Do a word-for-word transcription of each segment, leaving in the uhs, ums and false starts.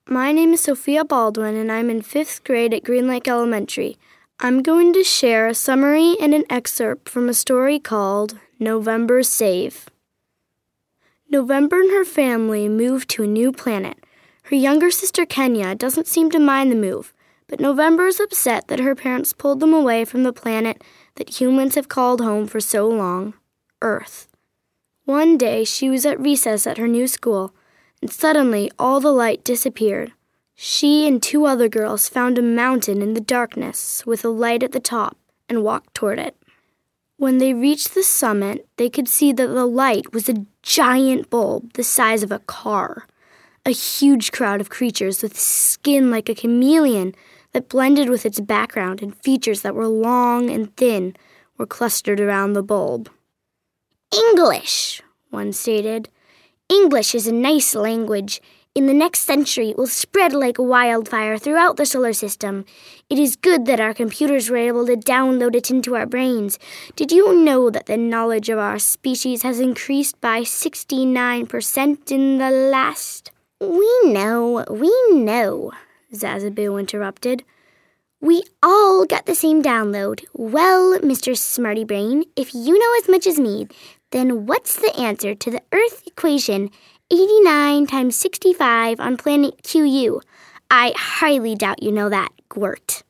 My name is Sophia Baldwin, and I'm in fifth grade at Green Lake Elementary. I'm going to share a summary and an excerpt from a story called November's Save. November and her family moved to a new planet. Her younger sister Kenya doesn't seem to mind the move, but November is upset that her parents pulled them away from the planet that humans have called home for so long, Earth. One day she was at recess at her new school, and suddenly all the light disappeared. She and two other girls found a mountain in the darkness with a light at the top and walked toward it. When they reached the summit, they could see that the light was a giant bulb the size of a car. A huge crowd of creatures with skin like a chameleon that blended with its background and features that were long and thin were clustered around the bulb. English, one stated. English is a nice language. In the next century, it will spread like wildfire throughout the solar system. It is good that our computers were able to download it into our brains. Did you know that the knowledge of our species has increased by sixty-nine percent in the last... We know, we know, Zazaboo interrupted. We all got the same download. Well, Mister Smarty Brain, if you know as much as me, then what's the answer to the Earth equation eighty-nine times sixty-five on planet Q U? I highly doubt you know that, Gwert.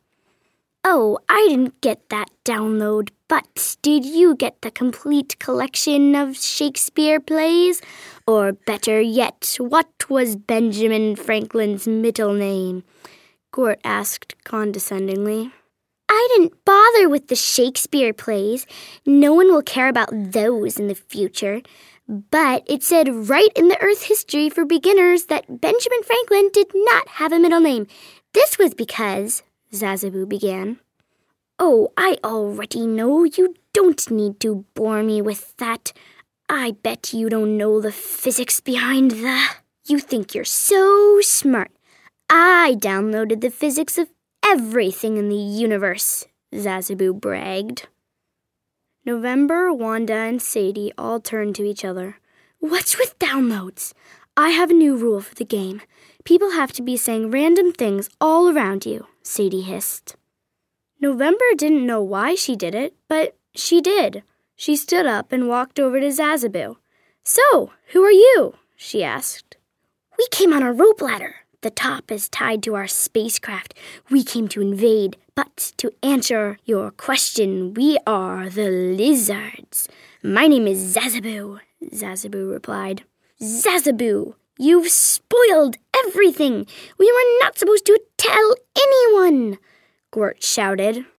Oh, I didn't get that download, but did you get the complete collection of Shakespeare plays? Or better yet, what was Benjamin Franklin's middle name? Gwert asked condescendingly. I didn't bother with the Shakespeare plays. No one will care about those in the future. But it said right in the Earth history for beginners that Benjamin Franklin did not have a middle name. This was because... Zazaboo began. Oh, I already know. You don't need to bore me with that. I bet you don't know the physics behind the... You think you're so smart. I downloaded the physics of everything in the universe, Zazaboo bragged. November, Wanda, and Sadie all turned to each other. What's with downloads? I have a new rule for the game. People have to be saying random things all around you, Sadie hissed. November didn't know why she did it, but she did. She stood up and walked over to Zazaboo. So, who are you? She asked. We came on a rope ladder. The top is tied to our spacecraft. We came to invade, but to answer your question, we are the lizards. My name is Zazaboo, Zazaboo replied. Zazaboo, you've spoiled everything. We were not supposed to tell anyone, Gwert shouted.